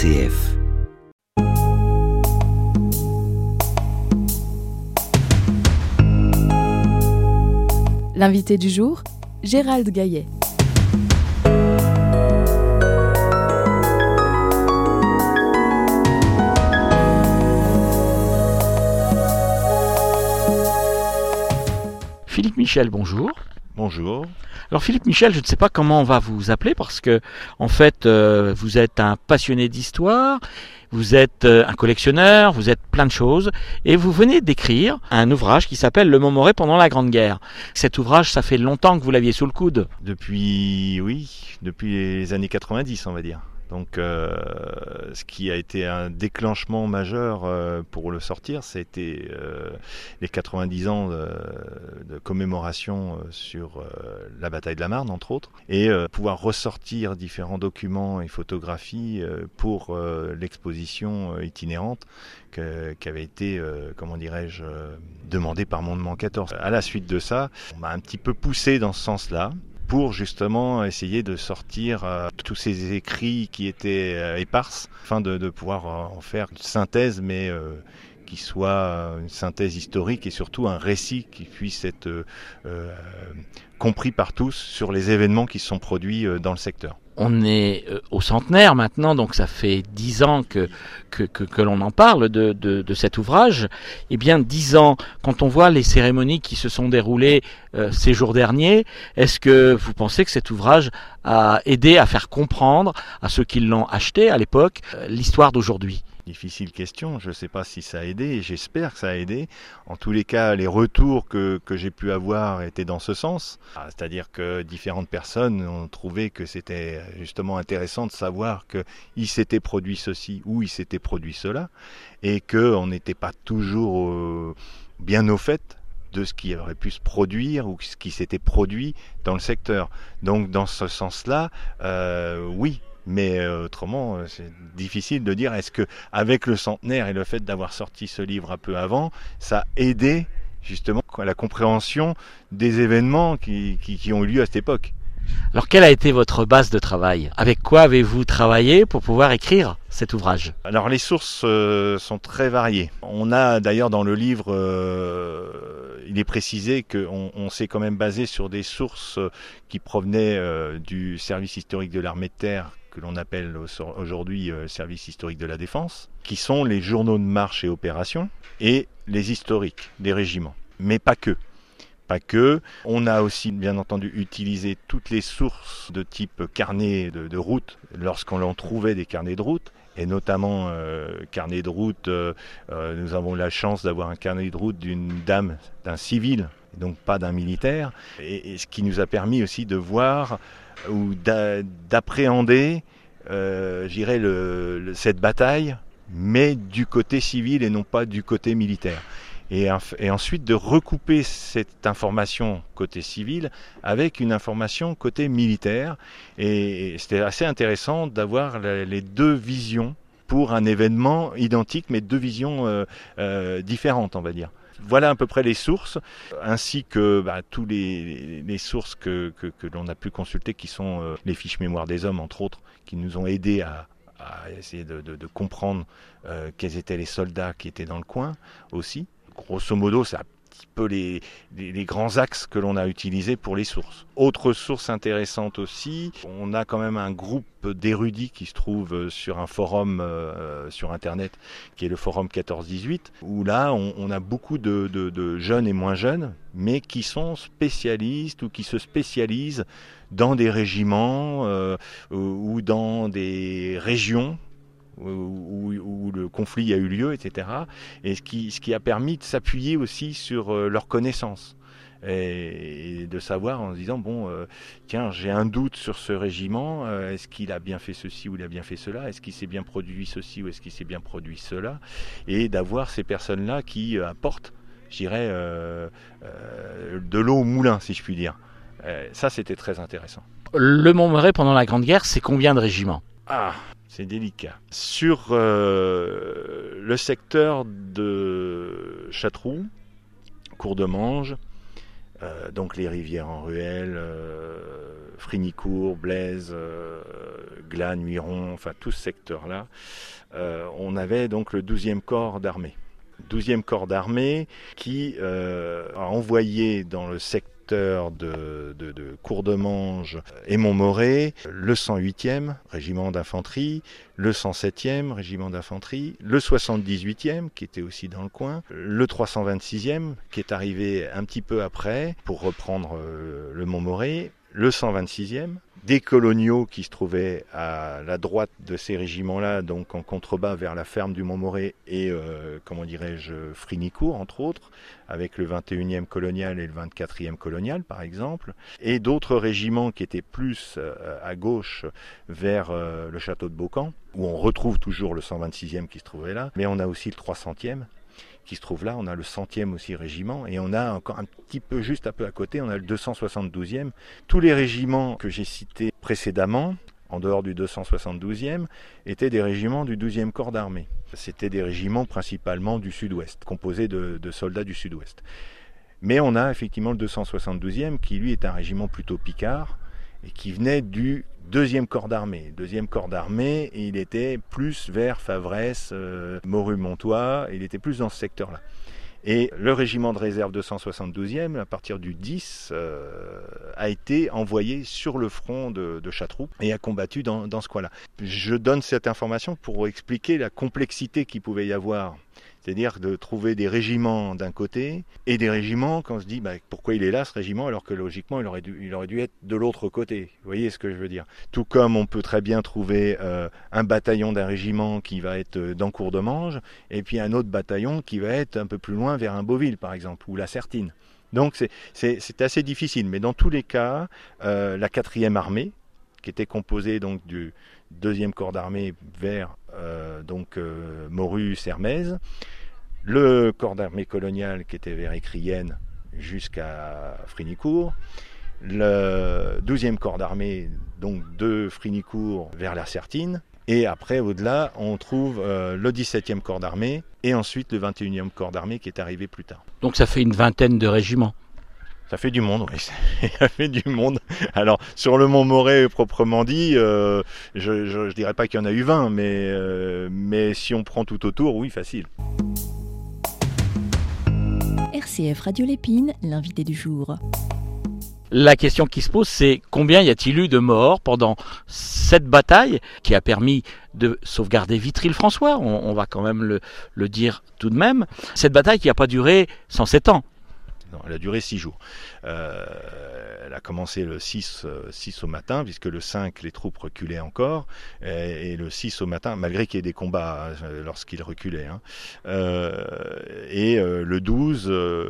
RCF. L'invité du jour, Gérald Gaillet. Philippe Michel, bonjour. Bonjour. Alors Philippe Michel, je ne sais pas comment on va vous appeler parce que en fait vous êtes un passionné d'histoire, vous êtes un collectionneur, vous êtes plein de choses et vous venez d'écrire un ouvrage qui s'appelle Le Montmorey pendant la Grande Guerre. Cet ouvrage, ça fait longtemps que vous l'aviez sous le coude. Depuis les années 90, on va dire. Donc ce qui a été un déclenchement majeur pour le sortir, c'était les 90 ans de commémoration sur la bataille de la Marne, entre autres, et pouvoir ressortir différents documents et photographies pour l'exposition itinérante qui avait été, demandée par Mondement 14. À la suite de ça, on m'a un petit peu poussé dans ce sens-là, pour justement essayer de sortir tous ces écrits qui étaient éparses, afin de pouvoir en faire une synthèse, mais qui soit une synthèse historique et surtout un récit qui puisse être compris par tous sur les événements qui se sont produits dans le secteur. On est au centenaire maintenant, donc ça fait 10 ans que l'on en parle de cet ouvrage. Eh bien, 10 ans, quand on voit les cérémonies qui se sont déroulées ces jours derniers, est-ce que vous pensez que cet ouvrage a aidé à faire comprendre à ceux qui l'ont acheté à l'époque l'histoire d'aujourd'hui ? Difficile question, je ne sais pas si ça a aidé, et j'espère que ça a aidé. En tous les cas, les retours que j'ai pu avoir étaient dans ce sens. C'est-à-dire que différentes personnes ont trouvé que c'était justement intéressant de savoir qu'il s'était produit ceci ou il s'était produit cela, et qu'on n'était pas toujours bien au fait de ce qui aurait pu se produire ou ce qui s'était produit dans le secteur. Donc dans ce sens-là, oui. Mais autrement, c'est difficile de dire est-ce que avec le centenaire et le fait d'avoir sorti ce livre un peu avant, ça a aidé justement à la compréhension des événements qui ont eu lieu à cette époque. Alors quelle a été votre base de travail ? Avec quoi avez-vous travaillé pour pouvoir écrire cet ouvrage ? Alors les sources sont très variées. On a d'ailleurs dans le livre, il est précisé qu'on s'est quand même basé sur des sources qui provenaient du service historique de l'armée de terre, que l'on appelle aujourd'hui service historique de la défense, qui sont les journaux de marche et opérations et les historiques des régiments. Mais pas que. Pas que. On a aussi bien entendu utilisé toutes les sources de type carnet de route lorsqu'on en trouvait des carnets de route. Et notamment carnet de route, nous avons la chance d'avoir un carnet de route d'une dame, d'un civil, donc pas d'un militaire, et ce qui nous a permis aussi de voir ou d'appréhender, cette bataille, mais du côté civil et non pas du côté militaire. Et ensuite de recouper cette information côté civil avec une information côté militaire. Et c'était assez intéressant d'avoir les deux visions pour un événement identique, mais deux visions différentes, on va dire. Voilà à peu près les sources, ainsi que tous les sources que l'on a pu consulter, qui sont les fiches mémoire des hommes, entre autres, qui nous ont aidés à essayer de comprendre quels étaient les soldats qui étaient dans le coin aussi. Grosso modo, c'est un petit peu les grands axes que l'on a utilisés pour les sources. Autre source intéressante aussi, on a quand même un groupe d'érudits qui se trouve sur un forum sur Internet, qui est le forum 14-18, où là, on a beaucoup de jeunes et moins jeunes, mais qui sont spécialistes ou qui se spécialisent dans des régiments ou dans des régions où le conflit a eu lieu, etc. Et ce qui a permis de s'appuyer aussi sur leurs connaissances. Et de savoir en se disant, tiens, j'ai un doute sur ce régiment, est-ce qu'il a bien fait ceci ou il a bien fait cela, est-ce qu'il s'est bien produit ceci ou est-ce qu'il s'est bien produit cela, et d'avoir ces personnes-là qui apportent, je dirais, de l'eau au moulin, si je puis dire. Ça, c'était très intéressant. Le Montmorey pendant la Grande Guerre, c'est combien de régiments ? C'est délicat. Sur le secteur de Châteauroux, Courdemange, donc les rivières en ruelle, Frignicourt, Blaise, Glane, Muiron, enfin tout ce secteur-là, on avait donc le 12e corps d'armée. 12e corps d'armée qui a envoyé dans le secteur de Courdemange et Montmorey le 108e régiment d'infanterie, le 107e régiment d'infanterie, le 78e qui était aussi dans le coin, le 326e qui est arrivé un petit peu après pour reprendre le Montmorey, le 126e, des coloniaux qui se trouvaient à la droite de ces régiments-là, donc en contrebas vers la ferme du Montmorey et, Frignicourt, entre autres, avec le 21e colonial et le 24e colonial, par exemple, et d'autres régiments qui étaient plus à gauche vers le château de Beaucamp, où on retrouve toujours le 126e qui se trouvait là, mais on a aussi le 300e qui se trouve là, on a le 100e aussi régiment, et on a encore un petit peu, juste un peu à côté, on a le 272e. Tous les régiments que j'ai cités précédemment, en dehors du 272e, étaient des régiments du 12e corps d'armée. C'était des régiments principalement du sud-ouest, composés de soldats du sud-ouest. Mais on a effectivement le 272e, qui lui est un régiment plutôt picard, et qui venait du 2e corps d'armée. 2e corps d'armée, et il était plus vers Favresse, Moru-Montois, il était plus dans ce secteur-là. Et le régiment de réserve 272e, à partir du 10, a été envoyé sur le front de Châteauroux et a combattu dans ce coin-là. Je donne cette information pour expliquer la complexité qu'il pouvait y avoir. C'est-à-dire de trouver des régiments d'un côté et des régiments quand on se dit pourquoi il est là ce régiment alors que logiquement il aurait dû être de l'autre côté. Vous voyez ce que je veux dire? Tout comme on peut très bien trouver un bataillon d'un régiment qui va être dans Courdemange et puis un autre bataillon qui va être un peu plus loin vers un Beauville par exemple ou la Sertine. Donc c'est assez difficile, mais dans tous les cas, la 4e armée qui était composée donc du 2e corps d'armée vers Moru-Sermaize, le corps d'armée colonial qui était vers Écrienne jusqu'à Frignicourt, le 12e corps d'armée donc de Frignicourt vers la Sertine, et après au-delà on trouve le 17e corps d'armée et ensuite le 21e corps d'armée qui est arrivé plus tard. Donc ça fait une vingtaine de régiments. Ça fait du monde, oui. Ça fait du monde. Alors, sur le Montmorey proprement dit, je dirais pas qu'il y en a eu 20, mais si on prend tout autour, oui, facile. RCF Radio Lépine, l'invité du jour. La question qui se pose, c'est combien y a-t-il eu de morts pendant cette bataille qui a permis de sauvegarder Vitry-le-François, on va quand même le dire tout de même. Cette bataille qui n'a pas duré 107 ans. Non, elle a duré 6 jours. Elle a commencé le 6 au matin, puisque le 5, les troupes reculaient encore, et le 6 au matin, malgré qu'il y ait des combats lorsqu'ils reculaient. Et le 12,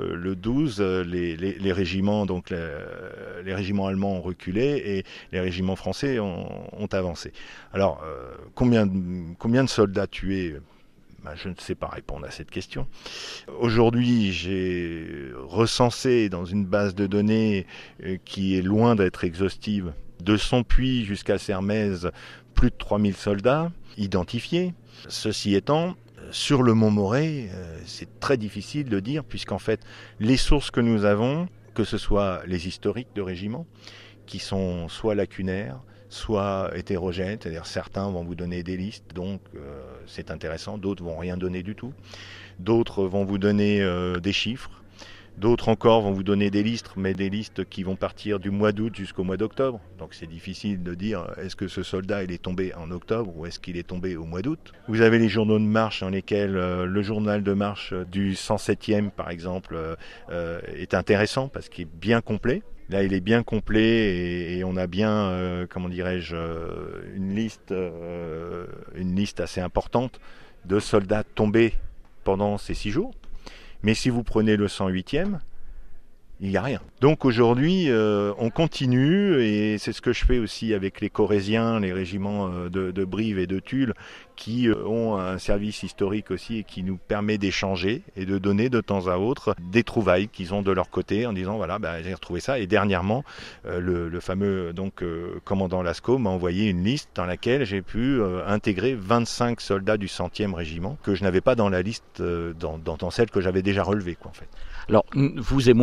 les régiments, donc les régiments allemands ont reculé, et les régiments français ont avancé. Alors, combien de soldats tués ? Je ne sais pas répondre à cette question. Aujourd'hui, j'ai recensé dans une base de données qui est loin d'être exhaustive, de Sompuy jusqu'à Sermaize, plus de 3000 soldats identifiés. Ceci étant, sur le Montmorey, c'est très difficile de dire, puisqu'en fait, les sources que nous avons, que ce soit les historiques de régiments, qui sont soit lacunaires, soit hétérogènes, c'est-à-dire certains vont vous donner des listes, donc c'est intéressant, d'autres vont rien donner du tout, d'autres vont vous donner des chiffres, d'autres encore vont vous donner des listes, mais des listes qui vont partir du mois d'août jusqu'au mois d'octobre, donc c'est difficile de dire est-ce que ce soldat il est tombé en octobre ou est-ce qu'il est tombé au mois d'août. Vous avez les journaux de marche dans lesquels le journal de marche du 107e par exemple est intéressant parce qu'il est bien complet. Là, il est bien complet et on a bien, une liste assez importante de soldats tombés pendant ces 6 jours. Mais si vous prenez le 108e, il n'y a rien. Donc aujourd'hui, on continue, et c'est ce que je fais aussi avec les Corésiens, les régiments de Brive et de Tulle, qui ont un service historique aussi et qui nous permet d'échanger et de donner de temps à autre des trouvailles qu'ils ont de leur côté en disant voilà, j'ai retrouvé ça. Et dernièrement, le fameux commandant Lascaux m'a envoyé une liste dans laquelle j'ai pu intégrer 25 soldats du 100e régiment que je n'avais pas dans la liste, dans celle que j'avais déjà relevée, en fait. Alors, vous et moi, nous connaissons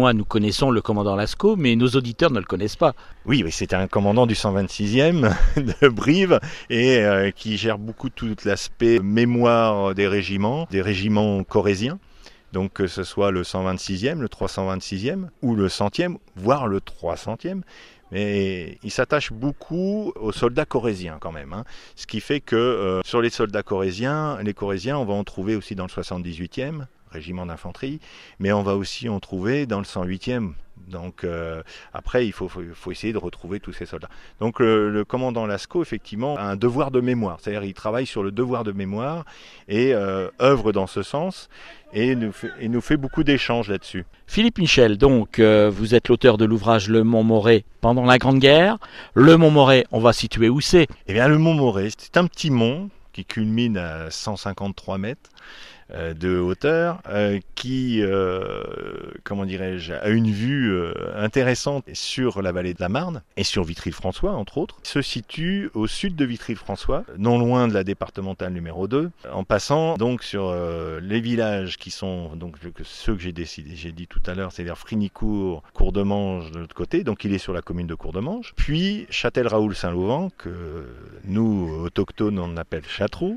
connaissons le commandant Lascaux, mais nos auditeurs ne le connaissent pas. Oui, c'était un commandant du 126e de Brive et qui gère beaucoup tout l'aspect mémoire des régiments corréziens. Donc que ce soit le 126e, le 326e ou le 100e, voire le 300e. Mais il s'attache beaucoup aux soldats corréziens quand même. Ce qui fait que sur les soldats corréziens, on va en trouver aussi dans le 78e, régiment d'infanterie, mais on va aussi en trouver dans le 108e. Donc après, il faut essayer de retrouver tous ces soldats. Donc le commandant Lascaux, effectivement, a un devoir de mémoire. C'est-à-dire il travaille sur le devoir de mémoire et œuvre dans ce sens et nous fait beaucoup d'échanges là-dessus. Philippe Michel, donc vous êtes l'auteur de l'ouvrage Le Montmorey pendant la Grande Guerre. Le Montmorey, on va situer où c'est ? Eh bien le Montmorey, c'est un petit mont qui culmine à 153 mètres de hauteur, qui, a une vue intéressante sur la vallée de la Marne et sur Vitry-le-François, entre autres. Il se situe au sud de Vitry-le-François, non loin de la départementale numéro 2, en passant donc sur les villages qui sont donc ceux que j'ai dit tout à l'heure, c'est-à-dire Frinicourt, Courdemanche de l'autre côté, donc il est sur la commune de Courdemanche, puis Châtel-Raoul-Saint-Laurent, que nous, autochtones, on appelle Châteauroux.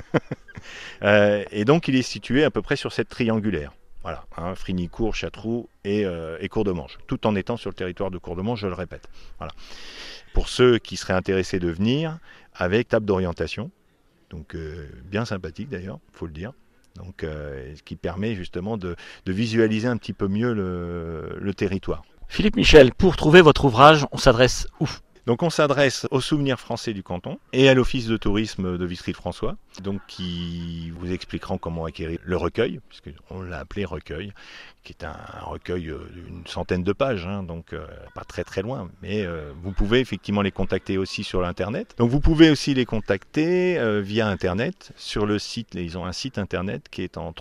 Et donc il est situé à peu près sur cette triangulaire. Voilà, Frinicourt, Châteauroux et Courdemanche, tout en étant sur le territoire de Courdemanche, je le répète. Voilà. Pour ceux qui seraient intéressés de venir, avec table d'orientation, donc bien sympathique d'ailleurs, il faut le dire. Donc, ce qui permet justement de visualiser un petit peu mieux le territoire. Philippe Michel, pour trouver votre ouvrage, on s'adresse où ? Donc on s'adresse aux souvenirs français du canton et à l'office de tourisme de Vitry-le-François, donc qui vous expliqueront comment acquérir le recueil, puisqu'on l'a appelé recueil, qui est un recueil d'une centaine de pages, donc pas très très loin, mais vous pouvez effectivement les contacter aussi sur l'internet. Donc vous pouvez aussi les contacter via internet sur le site, ils ont un site internet qui est en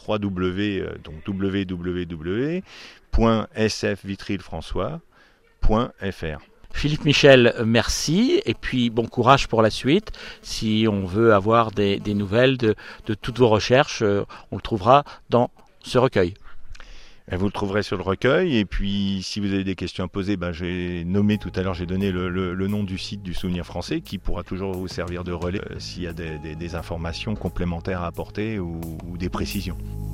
www.sfvitry-le-françois.fr. Philippe Michel, merci et puis bon courage pour la suite. Si on veut avoir des nouvelles de toutes vos recherches, on le trouvera dans ce recueil. Vous le trouverez sur le recueil et puis si vous avez des questions à poser, j'ai nommé tout à l'heure, j'ai donné le nom du site du Souvenir Français qui pourra toujours vous servir de relais s'il y a des informations complémentaires à apporter ou des précisions.